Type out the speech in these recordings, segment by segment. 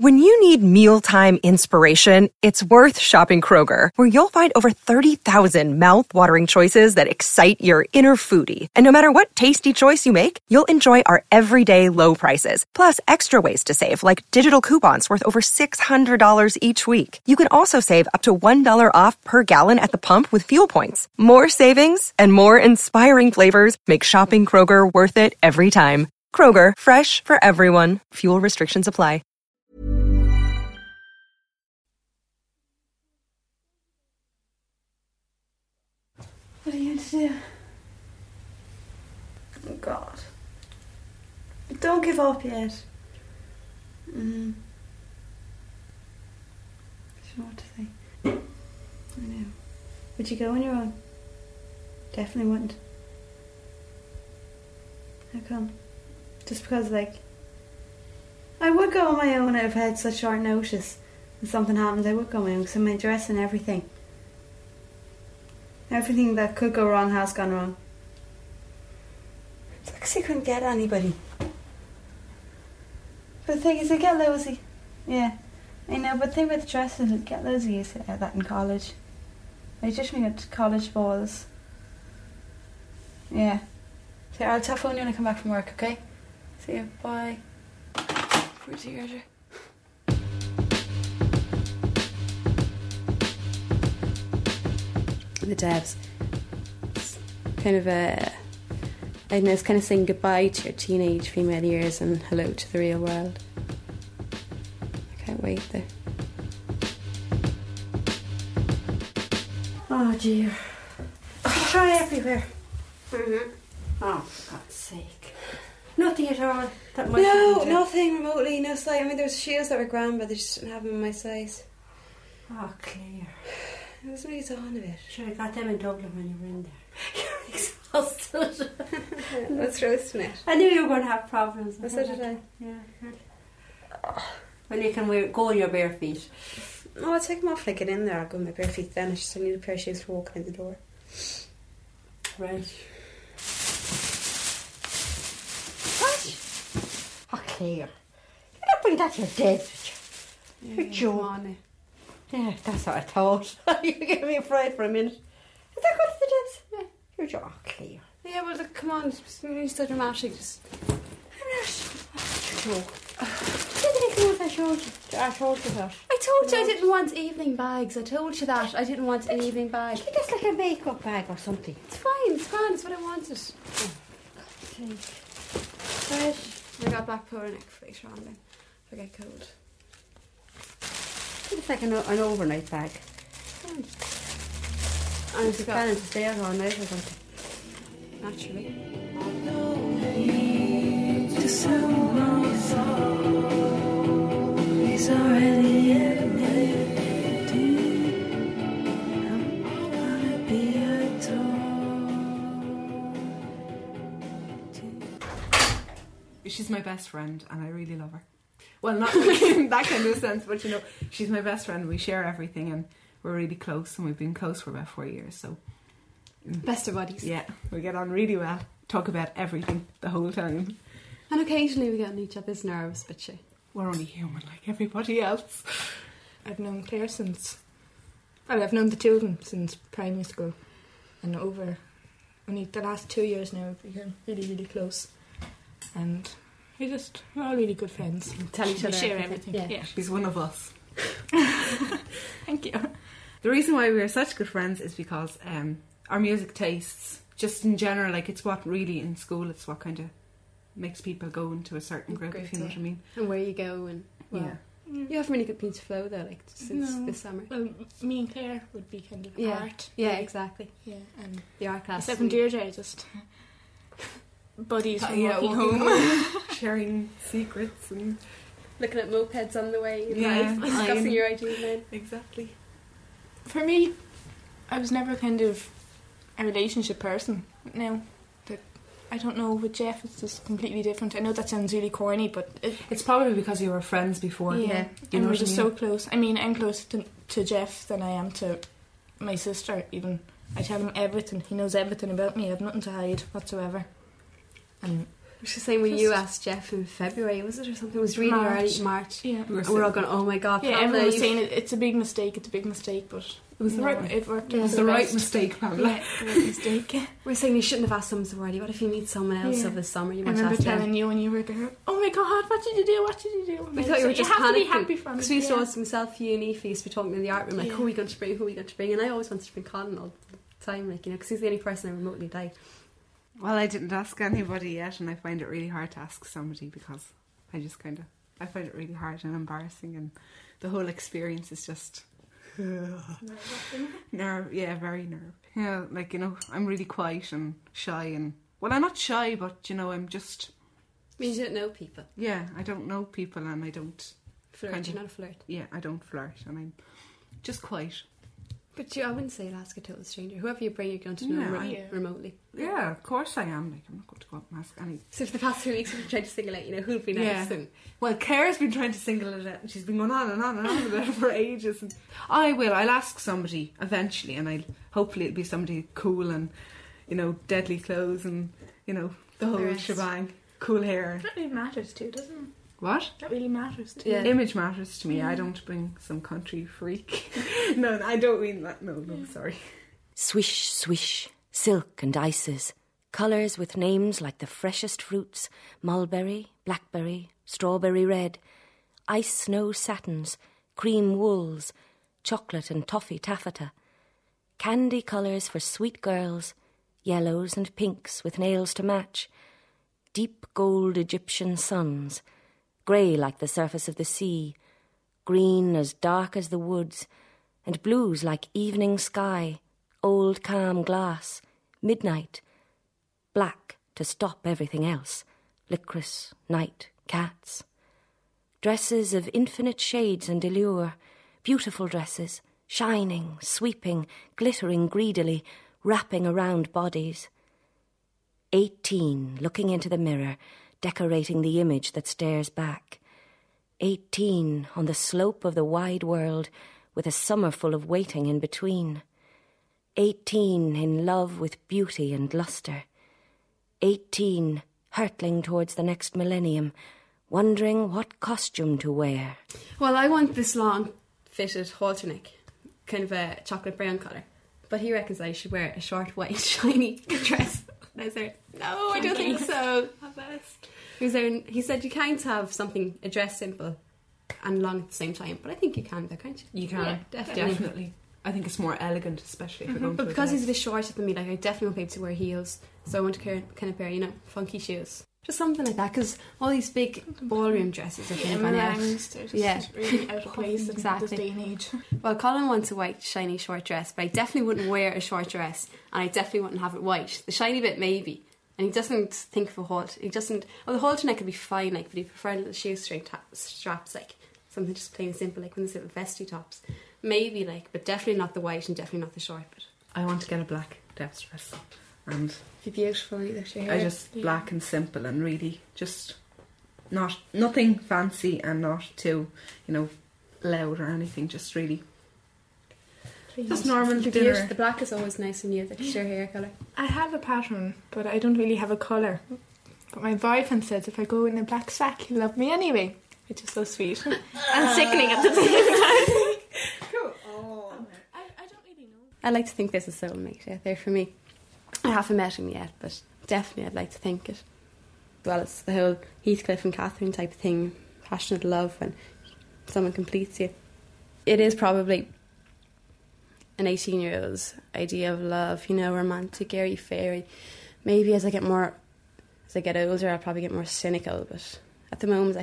When you need mealtime inspiration, it's worth shopping Kroger, where you'll find over 30,000 mouth-watering choices that excite your inner foodie. And no matter what tasty choice you make, you'll enjoy our everyday low prices, plus extra ways to save, like digital coupons worth over $600 each week. You can also save up to $1 off per gallon at the pump with fuel points. More savings and more inspiring flavors make shopping Kroger worth it every time. Kroger, fresh for everyone. Fuel restrictions apply. What are you going to do? Oh, God. Don't give up yet. I don't know what to say. I know. Would you go on your own? Definitely wouldn't. How come? Just because, like, I would go on my own if I had such short notice and something happened. I would go on my own because I'm my dress and everything. Everything that could go wrong has gone wrong. It's because I couldn't get anybody. But the thing is, I get lousy. Yeah, I know, but the thing about the dress is I get lousy used to that in college. I just me at college balls. Yeah. So I'll telephone you when I come back from work, okay? See you. Bye. Poor Deirdre. The Debs. It's kind of I don't know, it's kind of saying goodbye to your teenage female years and hello to the real world. I can't wait though. Oh dear. Try everywhere. Oh, for God's sake. Nothing at all. That might no, nothing remotely, no size. I mean, there's shoes that were grand, but they just didn't have them in my size. Oh, Claire. It was really on a bit. Sure, I got them in Dublin when you were in there. You're exhausted. What's roasting it? I knew you were going to have problems. So did I. Yeah. When you can go on your bare feet. Oh, I'll take them off when I get in there. I'll go on my bare feet then. I just need a pair of shoes for walking in the door. Right. What? Oh, Claire. You're not bringing that to your dead, you're joking. Yeah, that's what I thought. You gave me a fright for a minute. Is that good for the Debs? Yeah. You're joking, Claire. Yeah, well, look, come on. It's really so dramatic. Just... I'm not... You're joking. Didn't come off I told you that. I told you I didn't want evening bags. I told you that. I didn't want an evening bag. I think it's like a makeup bag or something. It's fine. It's grand. It's what I wanted. Oh, God's sake. Right. I got back for an later on then. If I get cold. It's like an overnight bag. And if you're planning to stay out all night or something. Naturally. He's already She's my best friend and I really love her. Well, not in that kind of sense, but you know, she's my best friend. We share everything and we're really close, and we've been close for about 4 years. So best of buddies. Yeah, we get on really well. Talk about everything the whole time. And occasionally we get on each other's nerves, but we're only human like everybody else. I've known Claire since... Well, I've known the two of them since primary school. And over only the last 2 years now we've become really, really close. And we're all really good friends. Tell each other. We share everything. Yeah. She's one of us. Thank you. The reason why we are such good friends is because our music tastes, just in general, like it's what really in school, it's what kind of makes people go into a certain group, if you know what I mean. And where you go and you haven't really got been to flow though, like since this summer. Well, me and Claire would be kind of art. Yeah, exactly. Yeah, and the art class. Except Deirdre, just buddies from walking home, sharing secrets and looking at mopeds on the way in life, discussing your ideas then. Exactly. For me, I was never kind of a relationship person. Now, I don't know, with Jeff it's just completely different. I know that sounds really corny, but it's probably because you were friends before. Yeah, and we're just so close. I mean, I'm closer to Jeff than I am to my sister even. I tell him everything. He knows everything about me. I have nothing to hide whatsoever. And was just saying when you asked Jeff in February, was it, or something? It was really early March. Yeah. We're all going, oh my God. Yeah, everyone was saying it's a big mistake, but it was the right, it worked. It was the right mistake, Pamela. Yeah, the right mistake. We're saying you shouldn't have asked someone so early. What if you meet someone else over the summer? You I remember telling you when you were there, oh my God, what did you do? We thought you were just panicking. To be happy from because we used to ask myself, you and Aoife used to be talking in the art room, like, who are we going to bring, and I always wanted to bring Colin all the time, like, you know, because he's the only person I remotely like. Well, I didn't ask anybody yet, and I find it really hard to ask somebody because I find it really hard and embarrassing, and the whole experience is just very nerve. Yeah, like, you know, I'm really quiet and shy, and well, I'm not shy, but you know, I'm just. I mean, you don't know people. Yeah, I don't know people, and I don't flirt. You're not a flirt. Yeah, I don't flirt, and I'm just quiet. But I wouldn't say you'll ask a total stranger. Whoever you bring, you're going to know remotely. Yeah, of course I am. Like, I'm not going to go up and ask any. So for the past 2 weeks, we've been trying to single out, you know, who'd be nice. Yeah. Well, Claire's been trying to single it out, and she's been going on and on and on about it for ages. And I'll ask somebody eventually, and hopefully it'll be somebody cool and, you know, deadly clothes and, you know, the whole shebang. Cool hair. That really matters too, doesn't it? What? That really matters too. Yeah. Image matters to me. I don't bring some country freak. No, I don't mean that. No, sorry. Swish, swish, silk and ices, colours with names like the freshest fruits, mulberry, blackberry, strawberry red, ice snow satins, cream wools, chocolate and toffee taffeta, candy colours for sweet girls, yellows and pinks with nails to match, deep gold Egyptian suns, grey like the surface of the sea, green as dark as the woods, and blues like evening sky, old calm glass, midnight, black to stop everything else, licorice, night, cats. Dresses of infinite shades and allure, beautiful dresses, shining, sweeping, glittering greedily, wrapping around bodies. 18, looking into the mirror, decorating the image that stares back. 18, on the slope of the wide world, with a summer full of waiting in between. 18, in love with beauty and lustre. 18, hurtling towards the next millennium, wondering what costume to wear. Well, I want this long, fitted halter neck, kind of a chocolate brown colour. But he reckons I should wear a short, white, shiny dress. I said, no, I don't think so. He said you can't have a dress simple and long at the same time, but I think you can though, can't you? You can, yeah, definitely. I think it's more elegant, especially if you're going to. But because he's a bit shorter than me, like, I definitely won't be able to wear heels, so I want to kind of pair, you know, funky shoes. Just something like that, because all these big ballroom dresses are kind of gone out. They're just really out of place in this day and age. Well, Colin wants a white, shiny, short dress, but I definitely wouldn't wear a short dress, and I definitely wouldn't have it white. The shiny bit, maybe. And he doesn't think of a halt. He doesn't. Well, the halter neck could be fine, like, but he preferred little shoestring straps, like something just plain and simple, like one of those little vesty tops. Maybe, like, but definitely not the white and definitely not the short bit. I want to get a black depth dress, and it'd be beautiful either. I just black and simple and really just nothing fancy and not too, you know, loud or anything. Just really. Just normal dinner. The black is always nice on you. That's your hair colour. I have a pattern, but I don't really have a colour. But my boyfriend says if I go in a black sack, he'll love me anyway. Which is so sweet and sickening at the same time. Cool. Oh. I don't really know. I like to think there's a soulmate out there for me. I haven't met him yet, but definitely I'd like to think it. Well, it's the whole Heathcliff and Catherine type of thing, passionate love when someone completes you. It is probably an 18-year-old's idea of love, you know, romantic, airy fairy. Maybe as I get older, I'll probably get more cynical, but at the moment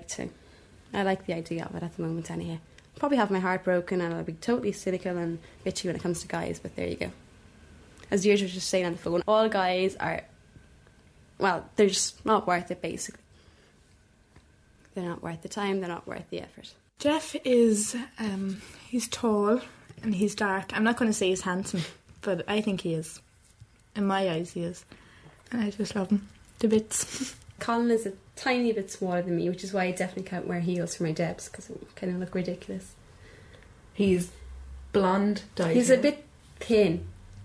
I like the idea of it at the moment anyhow. I'll probably have my heart broken and I'll be totally cynical and bitchy when it comes to guys, but there you go. As Deirdre was just saying on the phone, all guys are, well, they're just not worth it, basically. They're not worth the time, they're not worth the effort. Jeff is, he's tall and he's dark. I'm not going to say he's handsome, but I think he is. In my eyes, he is. And I just love him to bits. Colin is a tiny bit smaller than me, which is why I definitely can't wear heels for my debs, because it kind of look ridiculous. He's blonde, dyed He's hair. a bit thin.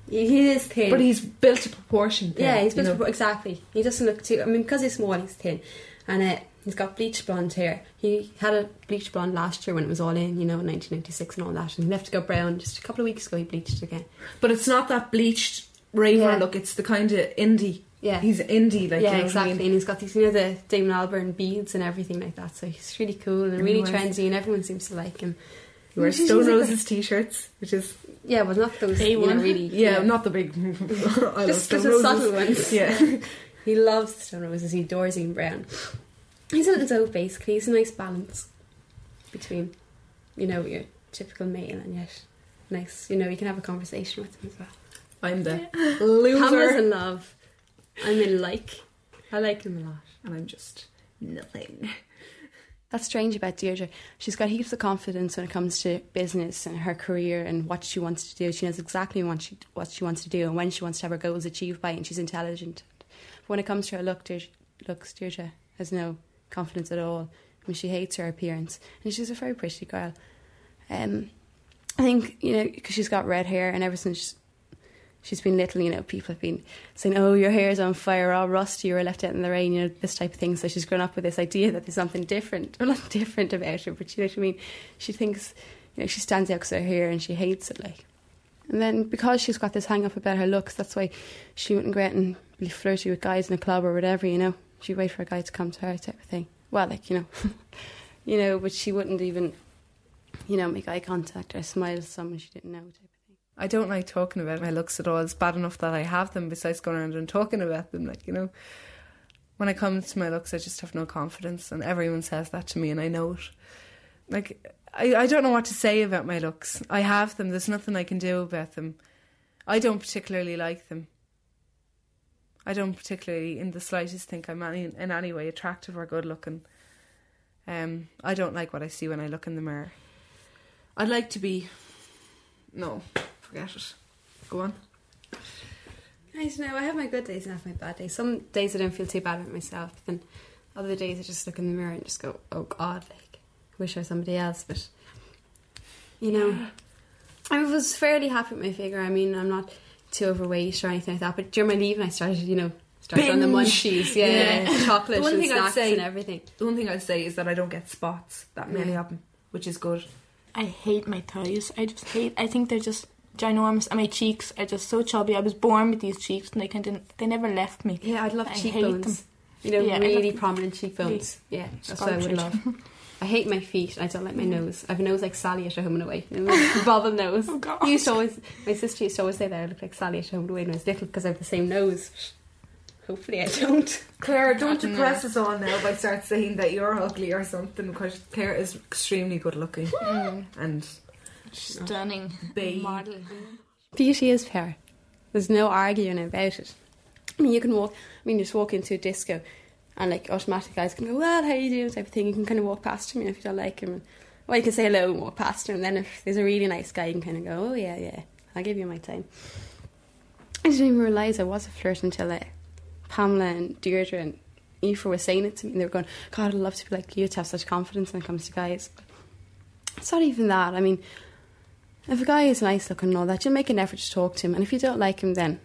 He is thin. But he's built to proportion. Yeah, he's built to exactly. He doesn't look too... I mean, because he's small, he's thin. And he's got bleached blonde hair. He had a bleached blonde last year when it was all in, in 1996 and all that. And he left to go brown. Just a couple of weeks ago, he bleached again. But it's not that bleached raver look. It's the kind of indie. Yeah. He's indie, like, yeah, exactly. And he's got these, the Damon Albarn beads and everything like that. So he's really cool and really trendy, and everyone seems to like him. He wears Stone Roses t-shirts, which is... Yeah, well, not those really... Yeah, not the big... just the subtle ones. Yeah. He loves Stone Roses. He adores Ian Brown. He's a little dope, basically. He's a nice balance between, your typical male and yet nice. You can have a conversation with him as well. I'm the loser. Pamela's in love. I'm in like. I like him a lot. And I'm just nothing. That's strange about Deirdre. She's got heaps of confidence when it comes to business and her career and what she wants to do. She knows exactly what she wants to do and when she wants to have her goals achieved by, and she's intelligent. But when it comes to her looks, Deirdre has no confidence at all. I mean, she hates her appearance, and she's a very pretty girl. I think, because she's got red hair, and ever since she's been little, people have been saying, oh, your hair's on fire, all rusty, or left out in the rain, this type of thing. So she's grown up with this idea that there's something different, or not different about her, but you know what I mean? She thinks, she stands out because of her hair, and she hates it, like. And then because she's got this hang-up about her looks, that's why she wouldn't go out and be flirty with guys in a club or whatever, She'd wait for a guy to come to her, type of thing. Well, like, but she wouldn't even, make eye contact or smile at someone she didn't know, type of thing. I don't like talking about my looks at all. It's bad enough that I have them, besides going around and talking about them. Like, when it comes to my looks, I just have no confidence, and everyone says that to me, and I know it. Like, I don't know what to say about my looks. I have them. There's nothing I can do about them. I don't particularly like them. I don't particularly, in the slightest, think I'm in any way attractive or good looking. I don't like what I see when I look in the mirror. I'd like to be... No, forget it. Go on. I don't know, I have my good days and I have my bad days. Some days I don't feel too bad about myself, but then other days I just look in the mirror and just go, oh God, like, I wish I was somebody else. But, I was fairly happy with my figure. I mean, I'm not too overweight or anything like that, but during my leave I started, on the munchies, chocolate and snacks and everything. The one thing I'd say is that I don't get spots, that many of them, which is good. I hate my thighs. I think they're just ginormous, and my cheeks are just so chubby. I was born with these cheeks, and they never left me. Yeah, I'd love cheekbones. Really prominent cheekbones. Yeah, that's what I would love. I hate my feet. I don't like my nose. I have a nose like Sally at Home and Away. Bobble nose. Oh God. My sister used to always say that I look like Sally at Home and Away when I was little because I have the same nose. Hopefully I don't. Claire, don't depress us all now by start saying that you're ugly or something, because Claire is extremely good looking and stunning model. Beauty is fair. There's no arguing about it. I mean, you just walk into a disco and like automatic guys can go, well, how you doing, type of thing. You can kind of walk past him, if you don't like him, you can say hello and walk past him, and then if there's a really nice guy you can kind of go, oh yeah, I'll give you my time. I didn't even realise I was a flirt until Pamela and Deirdre and Aoife were saying it to me, and they were going, God, I'd love to be like you, to have such confidence when it comes to guys. But it's not even that. I mean, if a guy is nice looking and all that, you'll make an effort to talk to him, and if you don't like him, then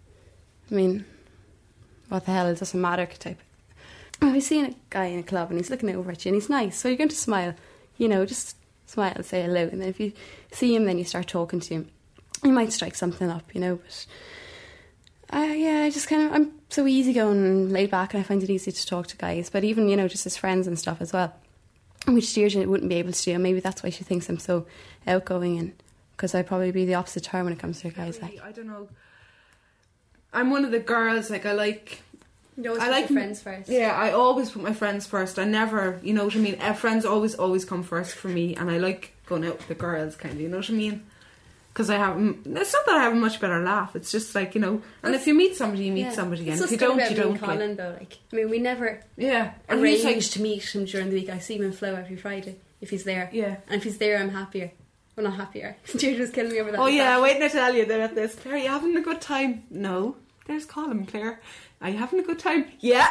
what the hell, it doesn't matter type. If you're seeing a guy in a club and he's looking over at you and he's nice, so you're going to smile, just smile and say hello, and then if you see him, then you start talking to him. You might strike something up, but I just I'm so easygoing and laid back, and I find it easy to talk to guys, but even, just as friends and stuff as well, which Deirdre wouldn't be able to do, and maybe that's why she thinks I'm so outgoing, and because I'd probably be the opposite term when it comes to guys. Really, I don't know. I'm one of the girls, like, I like your friends first. Yeah, I always put my friends first. I never, you know what I mean? Friends always come first for me, and I like going out with the girls, kind of, you know what I mean? Because it's not that I have a much better laugh, it's just like, and if you meet somebody, you meet somebody, and if you don't, you don't. Colin, though, we never arrange to meet him during the week. I see him in Flow every Friday, if he's there. Yeah. And if he's there, I'm happier. Well, not happier. Deirdre's killing me over that. Oh yeah, waiting to tell you about this. Claire, are you having a good time? No. There's Colin, Claire. Are you having a good time? Yeah.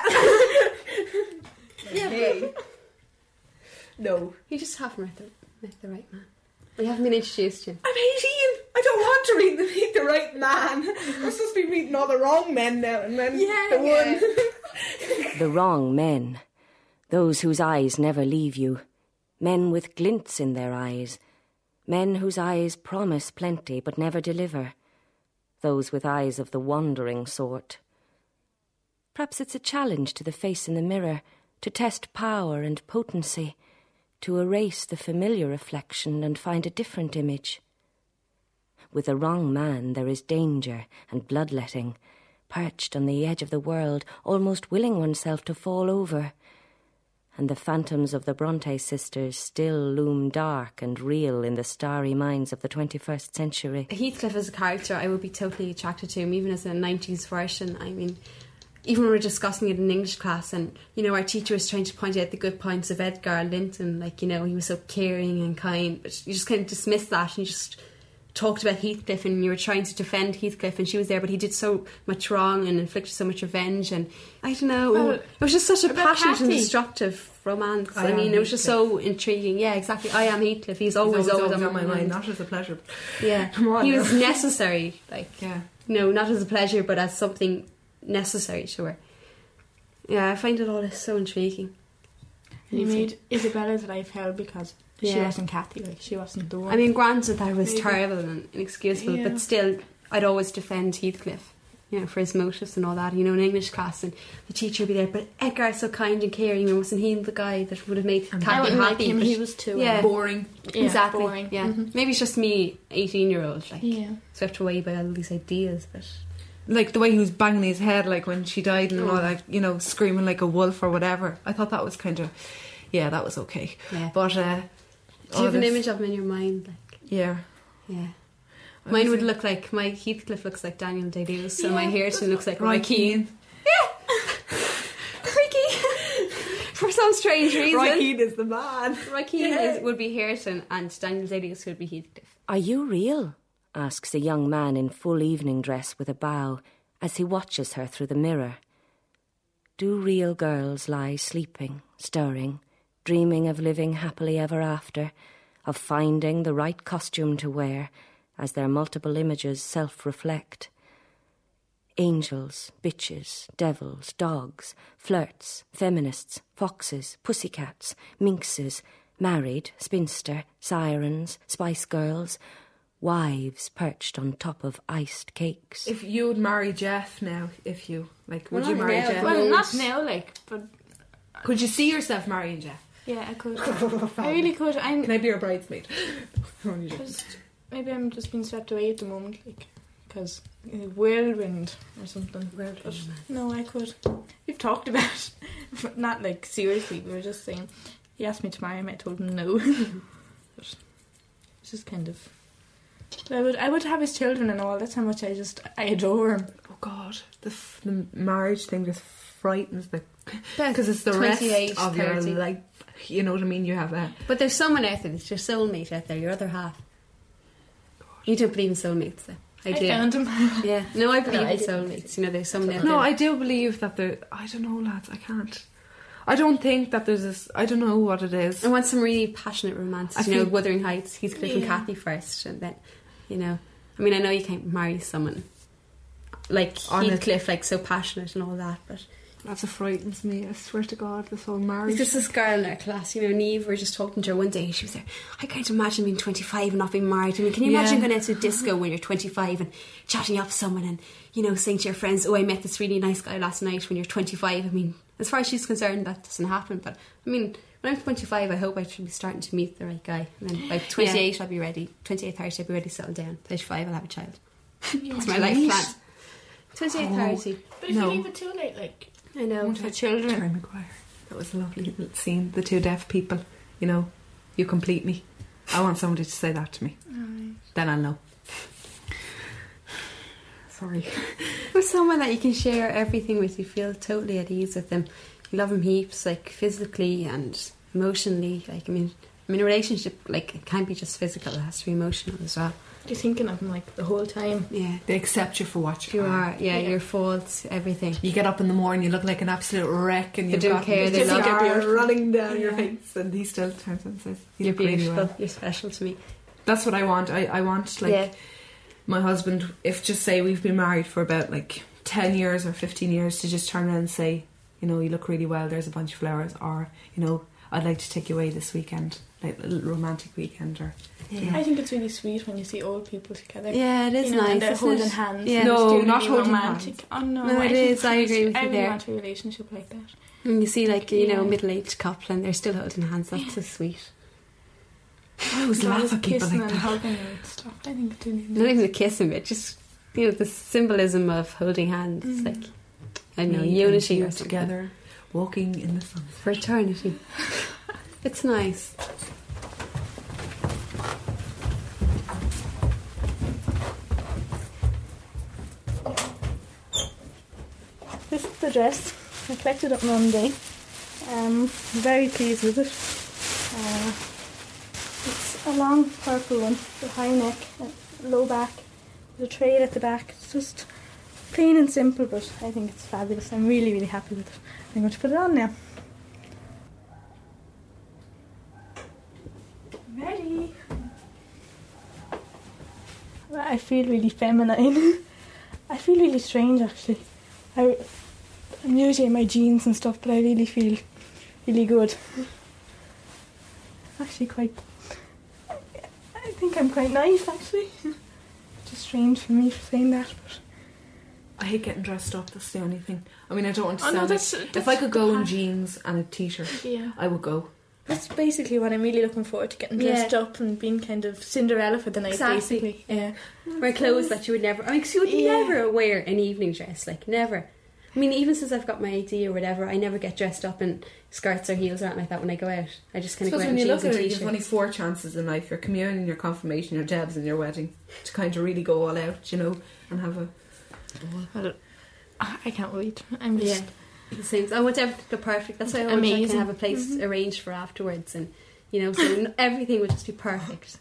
Yeah. Hey. No. You just haven't met the right man. We haven't been introduced to him. I'm 18. I don't want want to meet the right man. We're supposed to be meeting all the wrong men now, and then one. The wrong men. Those whose eyes never leave you. Men with glints in their eyes. Men whose eyes promise plenty but never deliver. Those with eyes of the wandering sort. Perhaps it's a challenge to the face in the mirror to test power and potency, to erase the familiar reflection and find a different image. With the wrong man there is danger and bloodletting, perched on the edge of the world, almost willing oneself to fall over. And the phantoms of the Bronte sisters still loom dark and real in the starry minds of the 21st century. Heathcliff as a character, I would be totally attracted to him, even as a 90s version. I mean, even when we were discussing it in English class, and, you know, our teacher was trying to point out the good points of Edgar Linton, like, you know, he was so caring and kind, but you just kind of dismissed that, and you just talked about Heathcliff, and you were trying to defend Heathcliff, and she was there, but he did so much wrong and inflicted so much revenge, and I don't know, well, it was just such a passionate and destructive romance. I mean, it was just so intriguing. Yeah, exactly. I am Heathcliff. He's always on my mind. Not as a pleasure. Yeah, he was necessary. Like, no, not as a pleasure, but as something necessary to her. Yeah, I find it all so intriguing. You made Isabella's life hell because she wasn't Cathy, like, she wasn't the one. I mean, granted that was terrible and inexcusable, but still, I'd always defend Heathcliff, you know, for his motives and all that, you know, in English class, and the teacher would be there, but Edgar's so kind and caring, and wasn't he the guy that would have made Cathy happy? Like him, he was too boring. Yeah, exactly. Boring. Yeah. Mm-hmm. Maybe it's just me, 18-year-old, like, swept away by all these ideas, but... Like the way he was banging his head, like when she died, and all, like, you know, screaming like a wolf or whatever. I thought that was kind of, that was okay. Yeah. But do you have an image of him in your mind? Like, yeah. Mine would look like, my Heathcliff looks like Daniel Day-Lewis, so my Hareton looks like Roy Keane. Yeah. Freaky. For some strange reason. Roy Keane is the man. Roy Keane would be Hareton, and Daniel Day-Lewis would be Heathcliff. Are you real? Asks a young man in full evening dress with a bow as he watches her through the mirror. Do real girls lie sleeping, stirring, dreaming of living happily ever after, of finding the right costume to wear as their multiple images self-reflect? Angels, bitches, devils, dogs, flirts, feminists, foxes, pussycats, minxes, married, spinster, sirens, spice girls, wives perched on top of iced cakes. If you would marry Jeff now, would you marry Jeff? Well, not now, like, but... Could you see yourself marrying Jeff? Yeah, I could. I really could. Can I be your bridesmaid? Maybe I'm just being swept away at the moment, like, because whirlwind or something. No, I could. We've talked about it. Not, like, seriously. We were just saying, he asked me to marry him, I told him no. But it's just kind of... I would have his children and all. That's how much I adore him. Oh God, the marriage thing just frightens me, because it's the rest of 30. Your life. You know what I mean? You have that. But there's someone out there. There's your soulmate out there. Your other half. God. You don't believe in soulmates, though. I do. Found him. Yeah. No, I believe in soulmates. You know, there's someone out there. No, I do believe that there. I don't know, lads. I can't. I don't think that there's this... I don't know what it is. I want some really passionate romance. You know, Wuthering Heights, Heathcliff and Cathy first, and then, you know... I mean, I know you can't marry someone like Heathcliff, like, so passionate and all that, but... That's what frightens me, I swear to God, this whole marriage. There's this girl in our class, you know, Niamh, we were just talking to her one day, and she was there, I can't imagine being 25 and not being married. I mean, can you imagine going out to a disco when you're 25 and chatting up to someone and, you know, saying to your friends, oh, I met this really nice guy last night, when you're 25? I mean, as far as she's concerned, that doesn't happen, but, I mean, when I'm 25, I hope I should be starting to meet the right guy, and then by 28 I'll be ready, 28, 30 I'll be ready to settle down, 35 I'll have a child. That's my life plan. 28, 30. But if you leave it too late, like... I know, for children. Terry Maguire. That was a lovely little scene. The two deaf people, you know, you complete me. I want somebody to say that to me. Then I'll know. Sorry. With someone that you can share everything with, you feel totally at ease with them. You love them heaps, like, physically and emotionally. Like, I mean, a relationship, like, it can't be just physical, it has to be emotional as well. You're thinking of them, like, the whole time. Yeah. They accept you for what you are. Yeah, your faults, everything. You get up in the morning, you look like an absolute wreck, and they don't care. They love you running down your face, and he still turns and says, "You're beautiful. You're special to me." That's what I want. I want, like, my husband, if just say we've been married for about like 10 years or 15 years, to just turn around and say, you know, you look really well, there's a bunch of flowers, or, you know, I'd like to take you away this weekend, like a little romantic weekend, or... You know. I think it's really sweet when you see old people together. Yeah, it is you know, nice. And they're holding hands. Yeah. No, it's not really holding romantic. hands. Oh no, No, it is. I agree with you I really there. want a relationship like that. And you see, like, you know, Yeah. middle-aged couple and they're still holding hands. That's so sweet. I always laugh at people kissing like and that. hugging and stuff. I think it's really Not even the kissing bit, just, you know, the symbolism of holding hands. Like, I don't know, Me unity and or you something. together, walking in the sun. For eternity. It's nice. This is the dress. I collected it Monday. Very pleased with it. It's a long purple one with high neck, low back, with a trail at the back. It's just plain and simple, but I think it's fabulous. I'm really, really happy with it. I'm going to put it on now. Ready. I feel really feminine. I feel really strange actually. I'm usually in my jeans and stuff, but I really feel really good. Actually quite... I think I'm quite nice actually. Just strange for me for saying that, but... I hate getting dressed up, that's the only thing. I mean, I don't want to Oh, no, sound that's if I could go in the jeans and a t-shirt, Yeah. I would go. That's basically what I'm really looking forward to, getting dressed up and being kind of Cinderella for the night, Exactly. basically. Yeah. Wear clothes that you would never... I mean, 'cause you would never wear an evening dress, like, never. I mean, even since I've got my AD or whatever, I never get dressed up in skirts or heels or anything like that when I go out. I just kind of go Because out when in you jeans look and at it, t-shirts. you've only 4 chances in life: your communion, your confirmation, your debs, and your wedding, to kind of really go all out, you know, and have a... Well, I can't wait. I'm just... Yeah. It seems I want everything to go perfect. That's why I want to Amazing. have a place arranged for afterwards, and you know, so everything would just be perfect.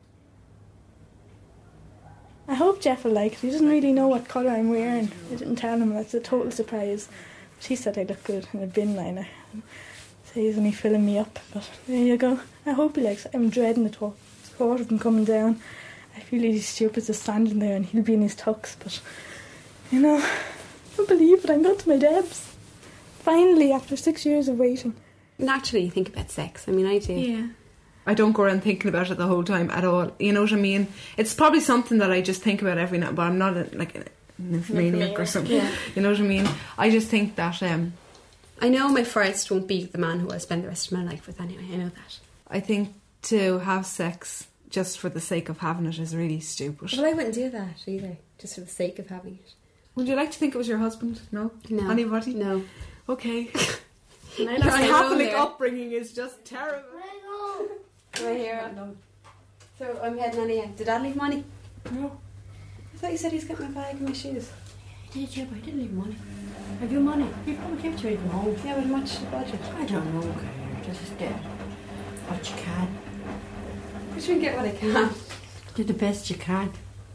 I hope Jeff will like it. He doesn't really know what colour I'm wearing. I didn't tell him. That's a total surprise. But he said I look good in a bin liner. So he's only filling me up. But there you go. I hope he likes it. I'm dreading the thought of him coming down. I feel really stupid just standing there and he'll be in his tux. But, you know, I can't believe it. I'm going to my Debs. Finally, after 6 years of waiting. Naturally, you think about sex. I mean, I do. Yeah. I don't go around thinking about it the whole time at all. You know what I mean? It's probably something that I just think about every night, but I'm not a nymphomaniac or something. Yeah. You know what I mean? I just think that I know my first won't be the man who I spend the rest of my life with anyway. I know that. I think to have sex just for the sake of having it is really stupid. Well, I wouldn't do that either, just for the sake of having it. Would you like to think it was your husband? No? No. Anybody? No. Okay. Your Your Catholic upbringing is just terrible. Right here. So I'm heading on here. Did Dad leave money? No. I thought you said he's got my bag and my shoes. Did you? But I didn't leave money. Have you money? You probably kept your even home. Yeah, but how much the budget? I don't know. Just what you can. I should get what I can. Do the best you can.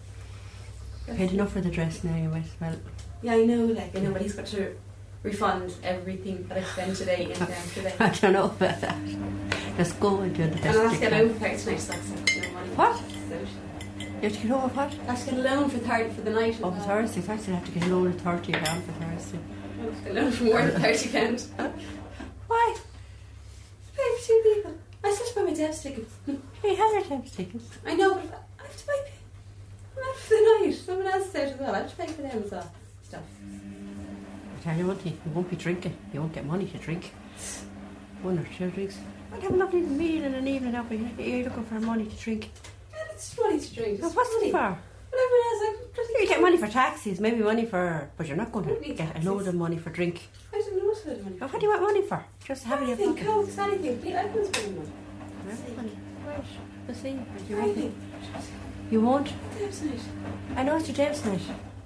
Paid enough for the dress now, you might as well. Yeah, I know, but he's got to refund everything that I spent today and today. I don't know about that. Just go and do the best And I'll have you to get a can. loan for 30 tonight, so that's no money. What? So, You have to get over what? I have to get a loan for 30 for the night. Oh, for Thursday. First you have to get a loan of 30 pounds for Thursday. I have to get a loan for more than 30 pounds. Why? Pay for 2 people. I still have to buy my Deb's tickets. We have our times tickets. I know, but I have to pay. I'm out for the night. Someone else is out as well. I have to pay for them as well. Stuff. I tell you one thing, you won't be drinking. You won't get money to drink. 1 or 2 drinks. I'd have a lovely meal in an evening out, but you're looking for money to drink. Yeah, it's money to drink. Well, It's what's money. it for? Whatever it is, You get money for taxis, maybe money for... But you're not going I don't to need get a taxis. load of money for drink. I don't know what to do. Well, what do you want money for? Just have it in your Anything, pocket. cokes, anything. I don't spend money. Right. We'll see. You won't. Anything. You won't? Deb's night. I know it's your Deb's night,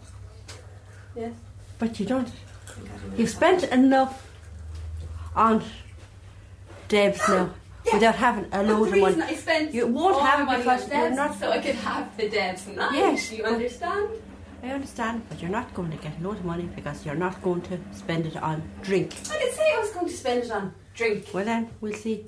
Yes. but you don't. You've spent enough on Deb's now without having a load of money. I spent You won't all have it my because money you're on Debs not- so I could have the Deb's night. Yes, Do you but- understand? I understand, but you're not going to get a load of money because you're not going to spend it on drink. I didn't say I was going to spend it on drink. Well then, we'll see.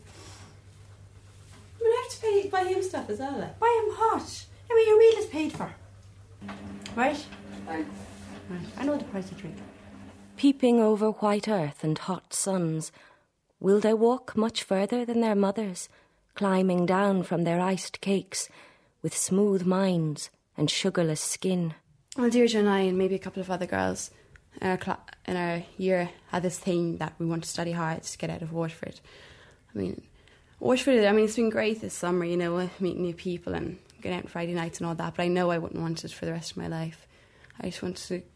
I mean, I have to buy him stuff as well. Like. Buy him hot. I mean, your meal is paid for. Right? Right. I know the price of drink. Peeping over white earth and hot suns, will they walk much further than their mothers, climbing down from their iced cakes with smooth minds and sugarless skin? Well, Deirdre and I and maybe a couple of other girls in our year had this thing that we want to study hard to get out of Waterford. Waterford, it's been great this summer, meeting new people and going out on Friday nights and all that, but I know I wouldn't want it for the rest of my life. I just want to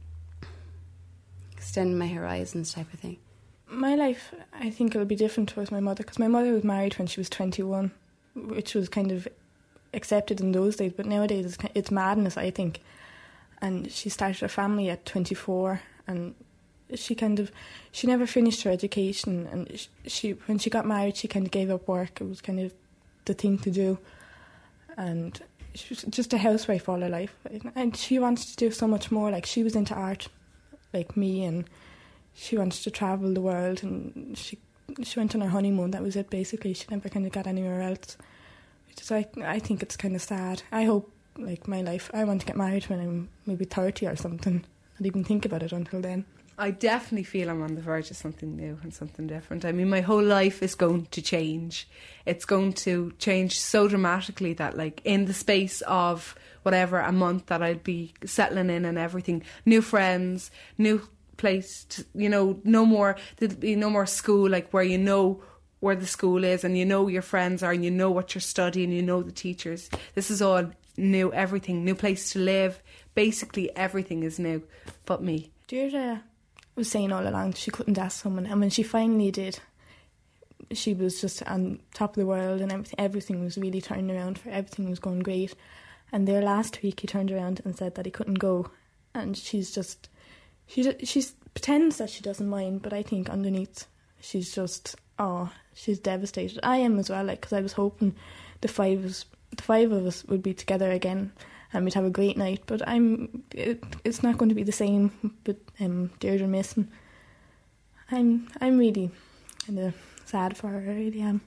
extend my horizons type of thing. My life, I think it'll be different towards my mother, because my mother was married when she was 21, which was kind of accepted in those days, but nowadays it's madness, I think. And she started a family at 24, and she never finished her education, and when she got married, she kind of gave up work. It was kind of the thing to do, and she was just a housewife all her life, and she wanted to do so much more. Like, she was into art like me, and she wanted to travel the world, and she went on her honeymoon. That was it, basically. She never kind of got anywhere else, which is, I think it's kind of sad. I hope, like, my life, I want to get married when I'm maybe 30 or something. I'd even think about it until then. I definitely feel I'm on the verge of something new and something different. I mean, my whole life is going to change. It's going to change so dramatically that, like, in the space of whatever, a month, that I'd be settling in and everything. New friends, new place, no more, there'll be no more school, like, where you know where the school is and you know your friends are and you know what you're studying, you know the teachers. This is all new, everything, new place to live. Basically, everything is new, but me. Deirdre was saying all along she couldn't ask someone, and when she finally did, she was just on top of the world, and everything was really turning around for her. Everything was going great. And there last week he turned around and said that he couldn't go, and she pretends that she doesn't mind, but I think underneath she's just, she's devastated. I am as well, like, because I was hoping the five of us would be together again and we'd have a great night, but it's not going to be the same with Deirdre missing. I'm really kind of sad for her, I really am.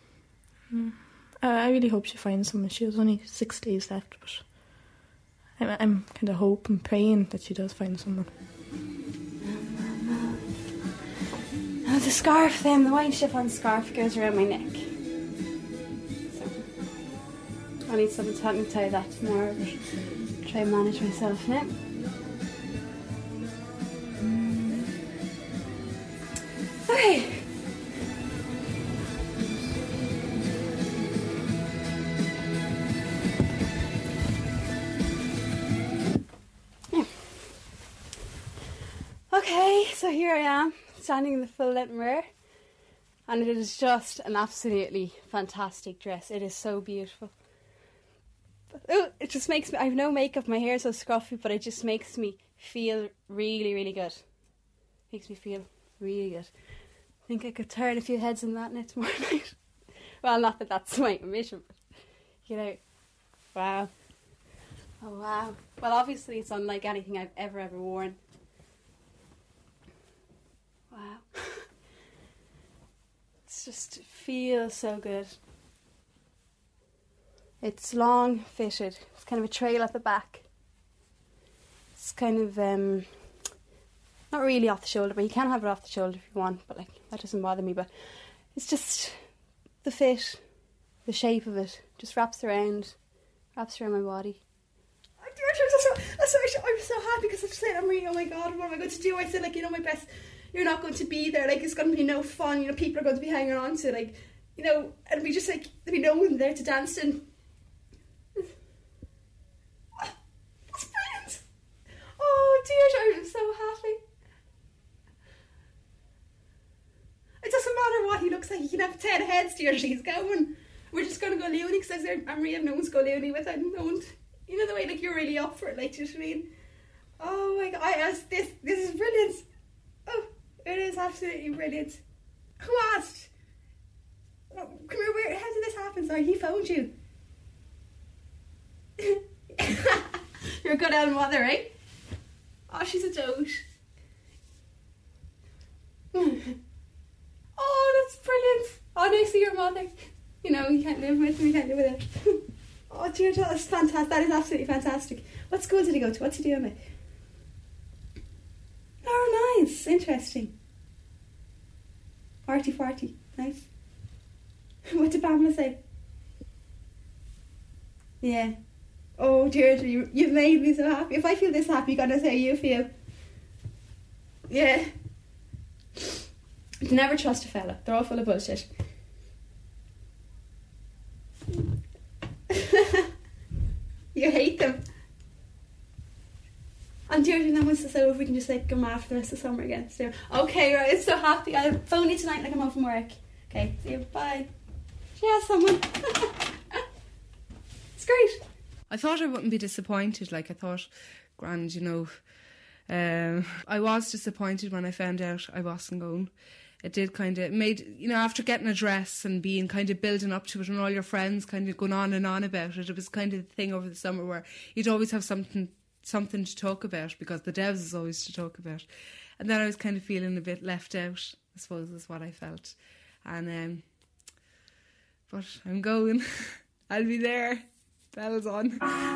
I really hope she finds someone. She has only 6 days left, but I'm kind of hoping, praying that she does find someone. Oh, the scarf then, the white chiffon scarf goes around my neck. I need someone to help me tie that tomorrow, but try and manage myself now. Okay. Okay, so here I am, standing in the full-length mirror, and it is just an absolutely fantastic dress. It is so beautiful. Oh, it just makes me, I have no makeup, my hair is so scruffy, but it just makes me feel really, really good. Makes me feel really good. I think I could turn a few heads in that tomorrow night. Well, not that that's my ambition, but, wow. Oh, wow. Well, obviously it's unlike anything I've ever worn. Wow. It just feels so good. It's long fitted. It's kind of a trail at the back. It's kind of not really off the shoulder, but you can have it off the shoulder if you want, but like that doesn't bother me. But it's just the fit, the shape of it just wraps around my body. I'm so happy because I said, oh my God, what am I going to do? I said, my best, you're not going to be there, it's going to be no fun, people are going to be hanging on to it, and we just, there'll be no one there to dance in. That's brilliant. Oh, Deirdre, I'm so happy. It doesn't matter what he looks like, he can have 10 heads, Deirdre, he's going. We're just going to go loony, because I'm really, no one's go loony with it, no one. You know the way, you're really up for it, do you know what I mean? Oh my God, this is brilliant. Oh, it is absolutely brilliant. Who asked? Oh, come here, how did this happen? Sorry, he phoned you. You're a good old mother, eh? Oh, she's a dote. Oh, that's brilliant. Oh, nice to see your mother. You can't live with me, you can't live without. Oh, Oh, dear, that is fantastic. That is absolutely fantastic. What school did he go to? What's he doing with? Oh, nice. Interesting. Arty-farty. Nice. What did Pamela say? Yeah. Oh, Deirdre, you've made me so happy. If I feel this happy, God knows how you feel. Yeah. Never trust a fella. They're all full of bullshit. You hate them. And Deirdre, then once it's over, we can just like go mad for the rest of the summer again. So, okay, right, I'm so happy. I'll phone you tonight like I'm home from work. Okay, see you, bye. Yeah, someone. It's great. I thought I wouldn't be disappointed. Like, I thought, grand, you know. I was disappointed when I found out I wasn't going. It did kind of made, you know, after getting a dress and being kind of building up to it and all your friends kind of going on and on about it, it was kind of the thing over the summer where you'd always have something to talk about because the devs is always to talk about. And then I was kind of feeling a bit left out, I suppose is what I felt. And but I'm going. I'll be there. Bell's on.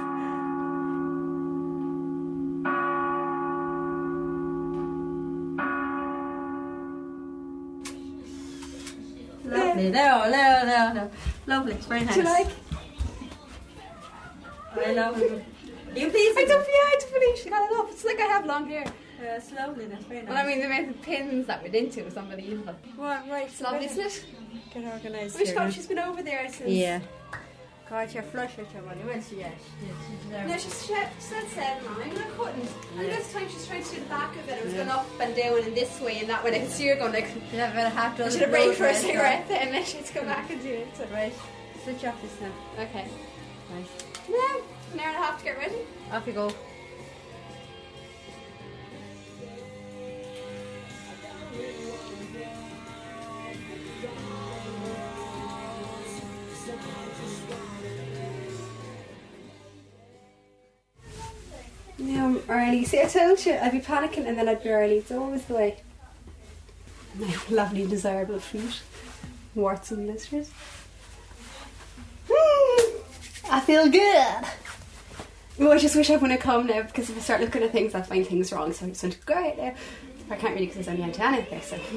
Lovely. No. Lovely. It's very nice. Do you like? I love it. You please? I don't believe she got it up. It's like I have long hair. It's lovely. That's very nice. Well, I mean, the amount of pins that went into it was unbelievable. Right. It's lovely, isn't it? Get organised. Wish God she's been over there since. Yeah. God, you're flush with your money. Well, she is. No, she said 7 on. I couldn't. And this time she's trying to do the back of it. It was going up and down and this way and that way. I could see her going like. Yeah, but I have to. I should have break for a cigarette then. And then she had to go back and do it. So. Right. Switch off this now. Okay. Right. Yeah. An hour and a half to get ready. Off you go. Yeah, I'm early. See, I told you I'd be panicking and then I'd be early. It's always the way. My lovely, desirable fruit. Warts and blisters. I feel good. Well, I just wish I wouldn't come now because if I start looking at things, I'll find things wrong. So I'm just going to go out there. I can't really because there's only Auntie Anna there. So.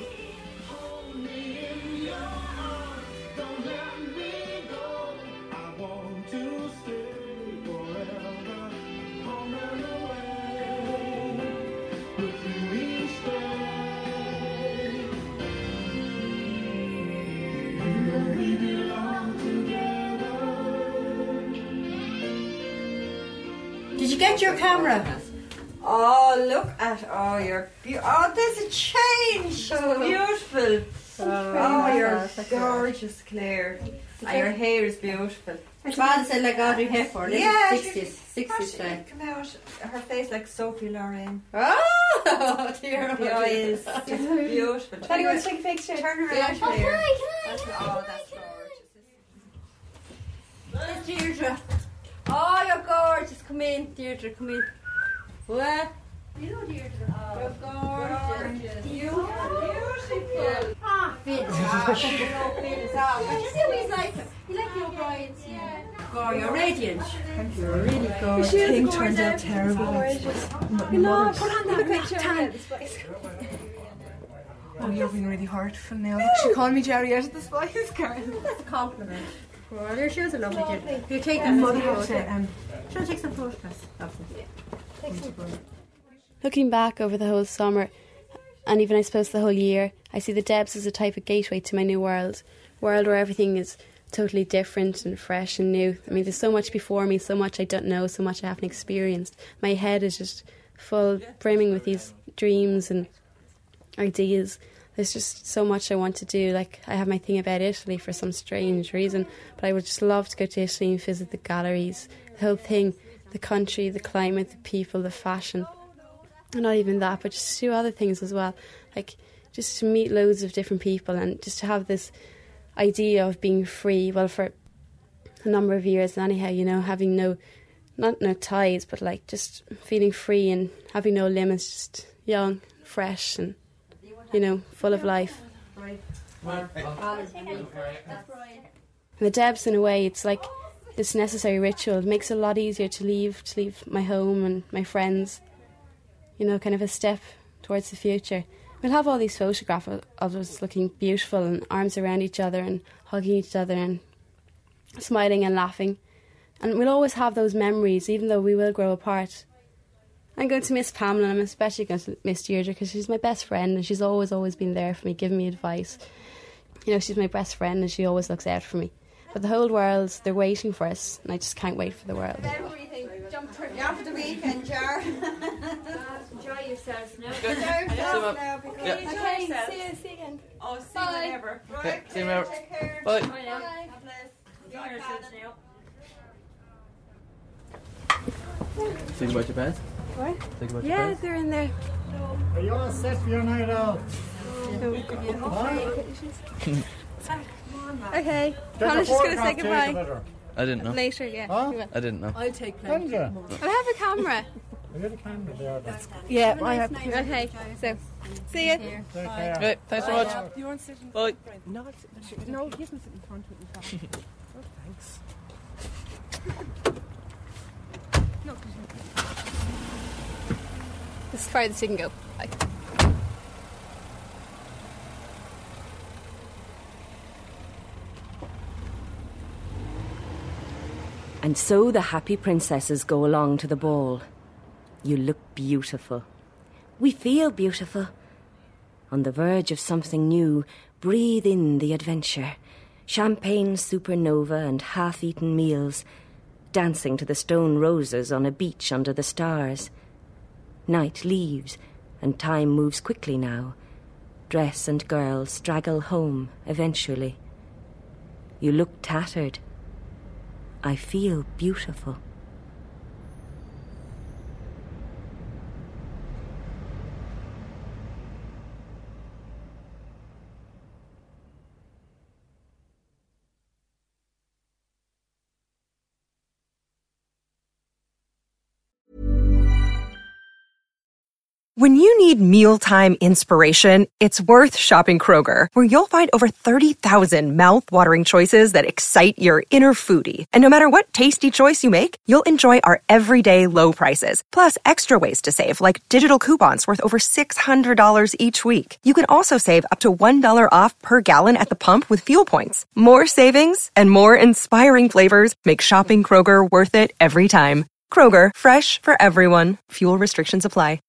Did you get your camera? Oh, look at you're there's a change. Beautiful. Oh, you're gorgeous, Claire. And your hair is beautiful. Father said like Audrey Hepburn. Yeah, 60s style. come out. Her face like Sophie Loren. Oh, dear. The eyes, just beautiful. Tell you what, take a picture. Turn around, Yeah, Claire. That's That's gorgeous. There's Deirdre. Oh, you're gorgeous. Come in, Deirdre. Come in. What? You know, Deirdre. You're gorgeous. Beautiful. Ah, Finn. Finn. You see what he's like? You like the O'Briens? Yeah. God, you're radiant. You're really gorgeous. The thing turned out terrible. No, put on the picture. Oh, you're being really hurtful now. Look, she called me Jerry out of the Spice Girls. That's a compliment. Well, your shoes are lovely, Deirdre. You take And them. Mother had to, She'll take some photographs. Looking back over the whole summer, and even I suppose the whole year, I see the Debs as a type of gateway to my new world where everything is totally different and fresh and new. I mean, there's so much before me, so much I don't know, so much I haven't experienced. My head is just full, brimming with these dreams and ideas. There's just so much I want to do. Like, I have my thing about Italy for some strange reason, but I would just love to go to Italy and visit the galleries, the whole thing, the country, the climate, the people, the fashion. And not even that, but just to do other things as well. Like, just to meet loads of different people and just to have this idea of being free, well, for a number of years anyhow, you know, having no ties, but like just feeling free and having no limits, just young, fresh and, you know, full of life. And the Debs, in a way, it's like this necessary ritual. It makes it a lot easier to leave my home and my friends, you know, kind of a step towards the future. We'll have all these photographs of us looking beautiful and arms around each other and hugging each other and smiling and laughing. And we'll always have those memories, even though we will grow apart. I'm going to miss Pamela, and I'm especially going to miss Deirdre because she's my best friend and she's always been there for me, giving me advice. You know, she's my best friend and she always looks out for me. But the whole world, they're waiting for us, and I just can't wait for the world. Everything. Jump for the weekend, Jar. Enjoy yourselves now. Enjoy yourself now. Okay, Okay, see you again. Oh, see you whenever. Right, see you whenever. Take care. Bye. Bye now. God bless. Enjoy yourselves now. Think about your pants? What? Think about your Yeah, pants? they're in there. Are you all set for your night out? Okay. There's Connor's a just going to say photograph taken goodbye. with her. I didn't know. Later, yeah. Huh? we will. I didn't know. I'll take Didn't you? I have a camera. Are you the camera there? Then? Yeah, I have. Okay, so see you. Take care. Okay, thanks so much. You want to sit in Bye. No, no, he hasn't sit in front of me. Oh, thanks. This is far as you can go. Bye. And so the happy princesses go along to the ball. You look beautiful. We feel beautiful. On the verge of something new, breathe in the adventure. Champagne supernova and half-eaten meals. Dancing to the stone roses on a beach under the stars. Night leaves, and time moves quickly now. Dress and girl straggle home eventually. You look tattered. I feel beautiful. When you need mealtime inspiration, it's worth shopping Kroger, where you'll find over 30,000 mouth-watering choices that excite your inner foodie. And no matter what tasty choice you make, you'll enjoy our everyday low prices, plus extra ways to save, like digital coupons worth over $600 each week. You can also save up to $1 off per gallon at the pump with fuel points. More savings and more inspiring flavors make shopping Kroger worth it every time. Kroger, fresh for everyone. Fuel restrictions apply.